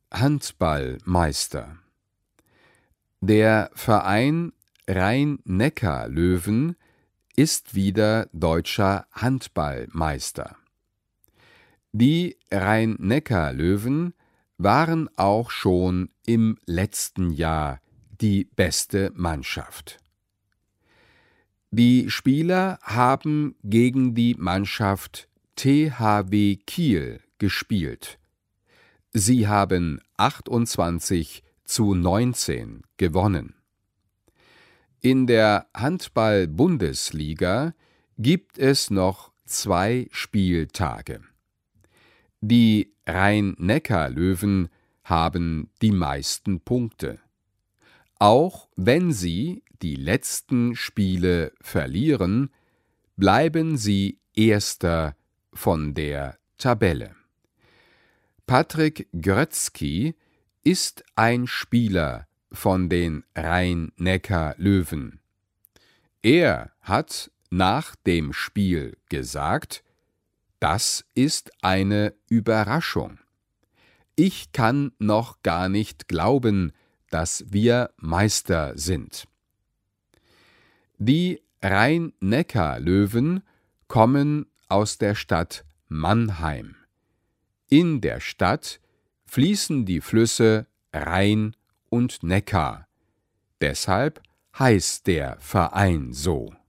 Handballmeister. Der Verein Rhein-Neckar-Löwen ist wieder deutscher Handballmeister. Die Rhein-Neckar-Löwen waren auch schon im letzten Jahr die beste Mannschaft. Die Spieler haben gegen die Mannschaft THW Kiel gespielt. Sie haben 28:19 gewonnen. In der Handball-Bundesliga gibt es noch 2 Spieltage. Die Rhein-Neckar-Löwen haben die meisten Punkte. Auch wenn sie die letzten Spiele verlieren, bleiben sie Erster von der Tabelle. Patrick Grötzky ist ein Spieler von den Rhein-Neckar-Löwen. Er hat nach dem Spiel gesagt: „Das ist eine Überraschung. Ich kann noch gar nicht glauben, dass wir Meister sind." Die Rhein-Neckar-Löwen kommen aus der Stadt Mannheim. In der Stadt fließen die Flüsse Rhein und Neckar. Deshalb heißt der Verein so.